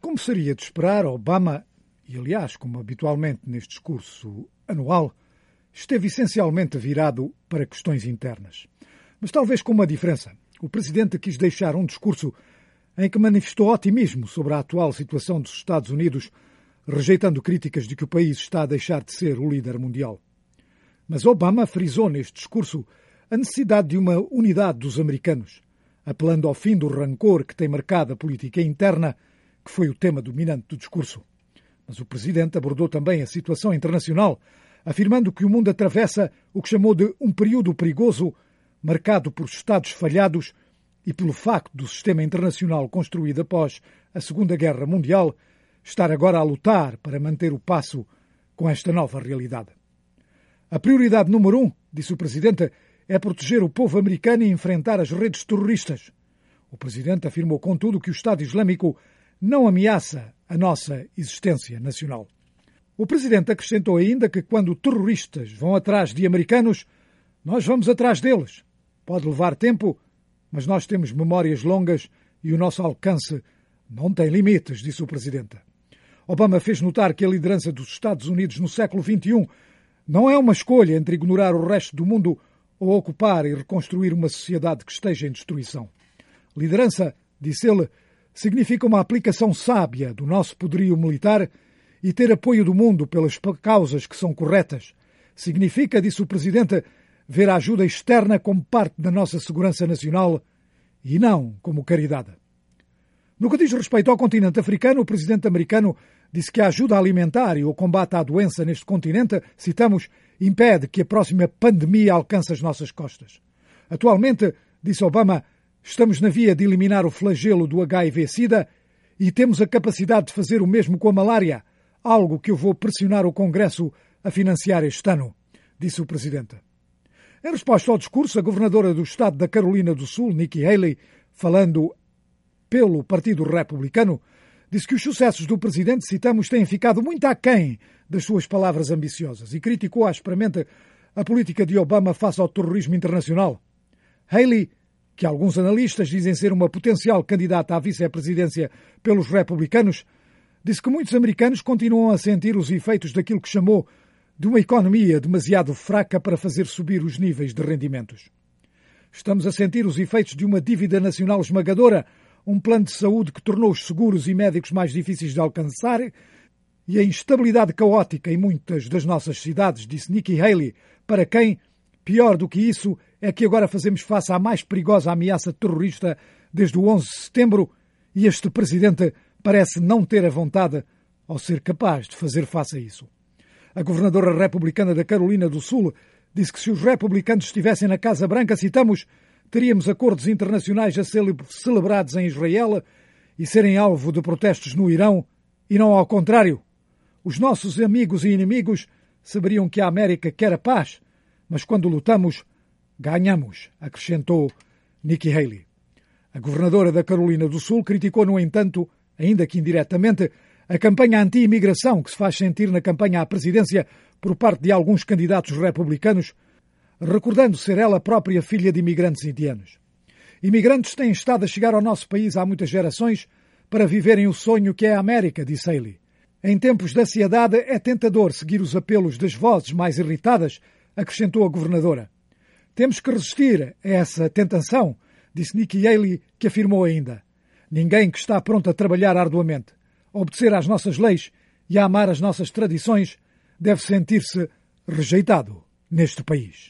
Como seria de esperar, Obama, e aliás, como habitualmente neste discurso anual, esteve essencialmente virado para questões internas. Mas talvez com uma diferença. O presidente quis deixar um discurso em que manifestou otimismo sobre a atual situação dos Estados Unidos, rejeitando críticas de que o país está a deixar de ser o líder mundial. Mas Obama frisou neste discurso a necessidade de uma unidade dos americanos, apelando ao fim do rancor que tem marcado a política interna, que foi o tema dominante do discurso. Mas o presidente abordou também a situação internacional, afirmando que o mundo atravessa o que chamou de um período perigoso, marcado por Estados falhados e pelo facto do sistema internacional construído após a Segunda Guerra Mundial estar agora a lutar para manter o passo com esta nova realidade. A prioridade número 1, disse o presidente, é proteger o povo americano e enfrentar as redes terroristas. O presidente afirmou, contudo, que o Estado Islâmico não ameaça a nossa existência nacional. O presidente acrescentou ainda que quando terroristas vão atrás de americanos, nós vamos atrás deles. Pode levar tempo, mas nós temos memórias longas e o nosso alcance não tem limites, disse o presidente. Obama fez notar que a liderança dos Estados Unidos no século XXI não é uma escolha entre ignorar o resto do mundo ou ocupar e reconstruir uma sociedade que esteja em destruição. Liderança, disse ele, significa uma aplicação sábia do nosso poderio militar e ter apoio do mundo pelas causas que são corretas. Significa, disse o presidente, ver a ajuda externa como parte da nossa segurança nacional e não como caridade. No que diz respeito ao continente africano, o presidente americano disse que a ajuda alimentar e o combate à doença neste continente, citamos, impede que a próxima pandemia alcance as nossas costas. Atualmente, disse Obama, estamos na via de eliminar o flagelo do HIV-Sida e temos a capacidade de fazer o mesmo com a malária, algo que eu vou pressionar o Congresso a financiar este ano, disse o presidente. Em resposta ao discurso, a governadora do estado da Carolina do Sul, Nikki Haley, falando pelo Partido Republicano, disse que os sucessos do presidente, citamos, têm ficado muito aquém das suas palavras ambiciosas e criticou asperamente a política de Obama face ao terrorismo internacional. Haley, que alguns analistas dizem ser uma potencial candidata à vice-presidência pelos republicanos, disse que muitos americanos continuam a sentir os efeitos daquilo que chamou de uma economia demasiado fraca para fazer subir os níveis de rendimentos. Estamos a sentir os efeitos de uma dívida nacional esmagadora, um plano de saúde que tornou os seguros e médicos mais difíceis de alcançar e a instabilidade caótica em muitas das nossas cidades, disse Nikki Haley, para quem, pior do que isso, é que agora fazemos face à mais perigosa ameaça terrorista desde o 11 de setembro e este presidente parece não ter a vontade ou ser capaz de fazer face a isso. A governadora republicana da Carolina do Sul disse que se os republicanos estivessem na Casa Branca, citamos, teríamos acordos internacionais a ser celebrados em Israel e serem alvo de protestos no Irão e não ao contrário. Os nossos amigos e inimigos saberiam que a América quer a paz, mas quando lutamos, ganhamos, acrescentou Nikki Haley. A governadora da Carolina do Sul criticou, no entanto, ainda que indiretamente, a campanha anti-imigração que se faz sentir na campanha à presidência por parte de alguns candidatos republicanos, recordando ser ela própria filha de imigrantes indianos. Imigrantes têm estado a chegar ao nosso país há muitas gerações para viverem o sonho que é a América, disse Haley. Em tempos de ansiedade é tentador seguir os apelos das vozes mais irritadas, acrescentou a governadora. Temos que resistir a essa tentação, disse Nikki Haley, que afirmou ainda. Ninguém que está pronto a trabalhar arduamente, a obedecer às nossas leis e a amar as nossas tradições deve sentir-se rejeitado neste país.